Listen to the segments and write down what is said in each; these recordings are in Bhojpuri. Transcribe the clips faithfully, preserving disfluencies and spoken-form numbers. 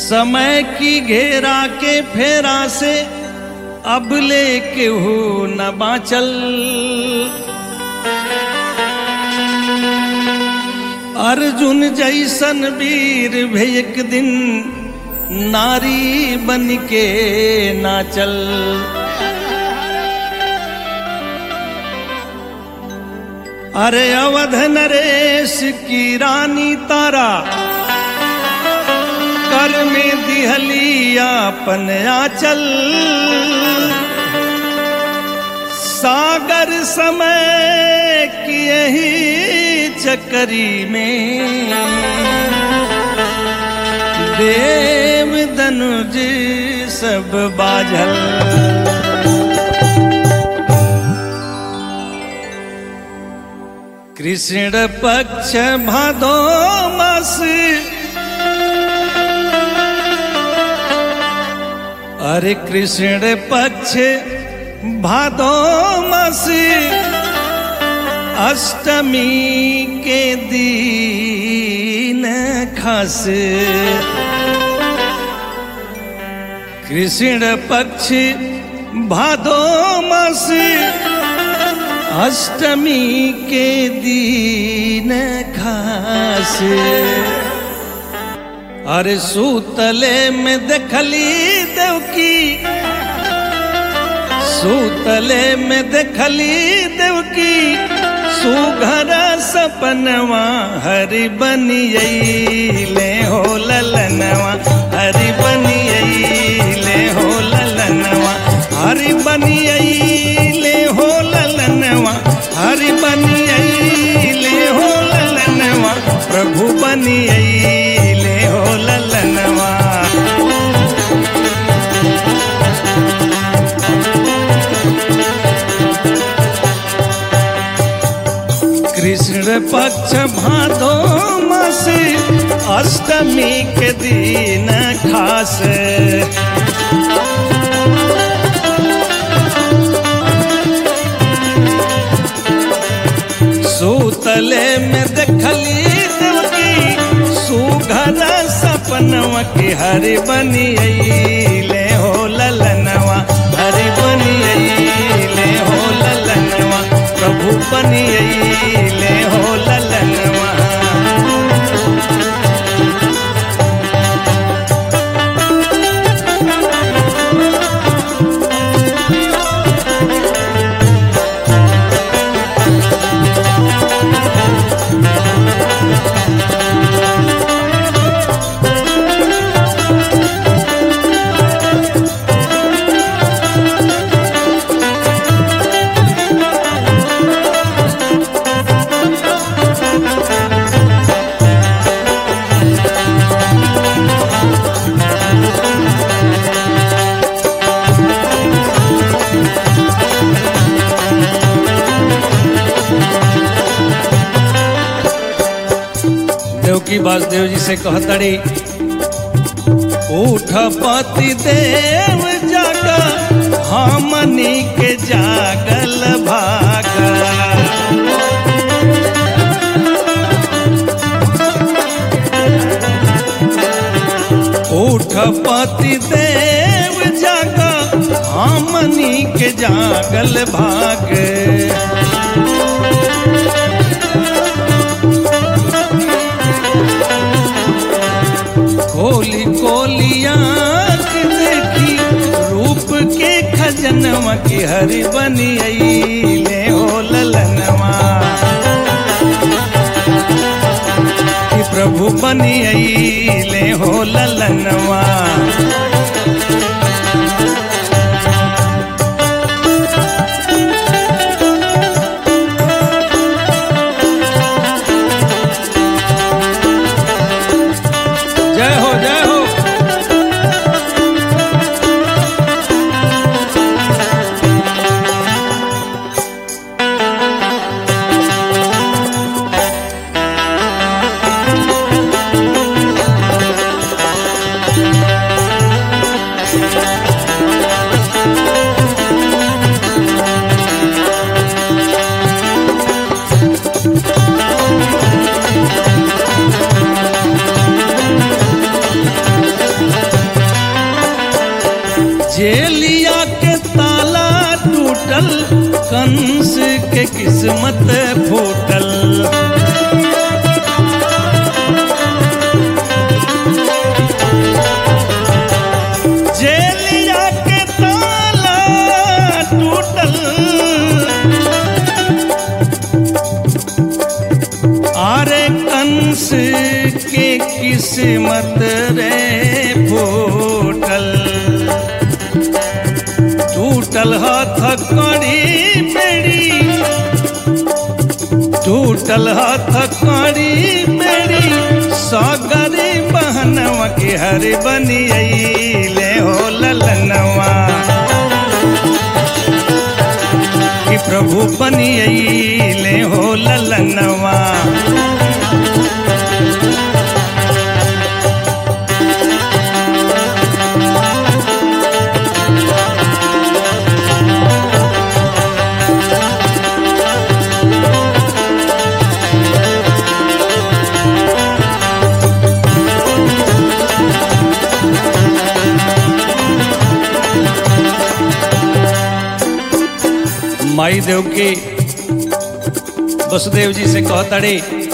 समय की घेरा के फेरा से अब लेके हो न बाचल। अर्जुन जैसन वीर भी एक दिन नारी बन के नाचल। अरे अवध नरेश की रानी तारा कर में दिहलिया अपन आंचल। सागर समय की यही चकरी में देव धनुज सब बाझल। कृष्ण पक्ष भादो मास अरे कृष्ण पक्ष भादो मास अष्टमी के दिन खास। कृष्ण पक्ष भादो मास अष्टमी के दिन खास। अरे सूतले में देखली देवकी सूतले में देखली देवकी सुघर सपनवा हरि बनियैले हो ललनवा। हरि बनियैले हो ललनवा। हरि बनियैले हो ललनवा। हरि बनियैले हो ललनवा। प्रभु बनियैले हो ललनवा। कृष्ण पक्ष भादो मास अष्टमी के दिन खास। सूतले में देखली देवकी सुघर सपनवा की हरि बनियैले हो ललनवा। हरि बनियैले हो ललनवा। प्रभु बनियैले हो ललनवा। देवकी वासुदेव जी से कहतड़ी उठ पति देव जागा हमनी के जागल भागा। उठ पति देव जागा हमनी के जागल भाग। कोली कोलिया की देखी रूप के खजनवा की हरि बनियैले हो ललनवा। कि प्रभु बनियैले हो ललनवा। जय हो जय हो। किस्मत फूटल। जेलिया के ताला टूटल, आरे कंस के किस्मत रे फूटल। टूटल हाथ कड़ी बेड़ी, टूटल हाथ कड़ी बेड़ी, सागरी बहनवा के हर बनियले हो ललनवा, कि प्रभु बनियले हो ललनवा। माई देव के वसुदेव जी से कहताड़े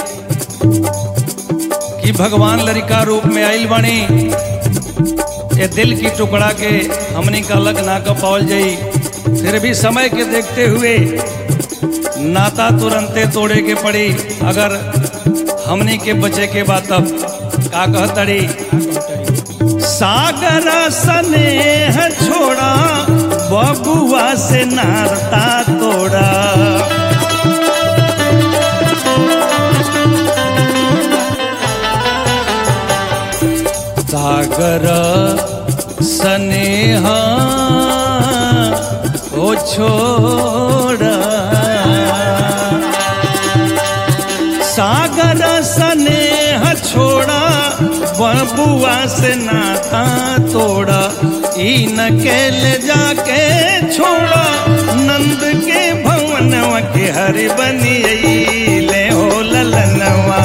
कि भगवान लड़का रूप में आइल बाणी, ये दिल की टुकड़ा के हमनी का अलग ना कर पावल जाई, फिर भी समय के देखते हुए नाता तुरंते तोड़े के पड़ी। अगर हमनी के बचे के बात तब का कहताड़ी, सागर स्नेह छोड़ा बबुआ से नाता तोड़ा। सागर स्नेह ओ छोड़ा, सागर स्नेह छोड़ा बबुआ से नाता तोड़ा। इन के ले जाके छोड़ा नंद के भवनवा के हर बनियले हो ललनवा,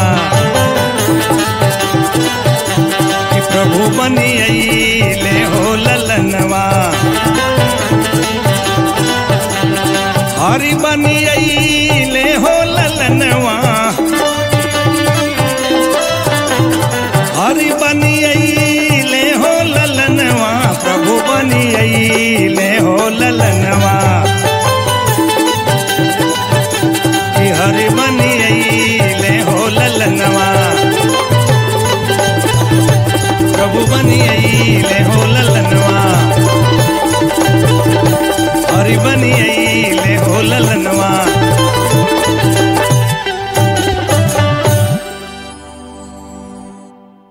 कि प्रभु बनियले हो ललनवा। हरि बनियले हो ललनवा, हरि बनियले हो ललनवा, प्रभु बनियले हो ललनवा, कि हरि बनियले हो ललनवा, प्रभु बनियले हो ललनवा।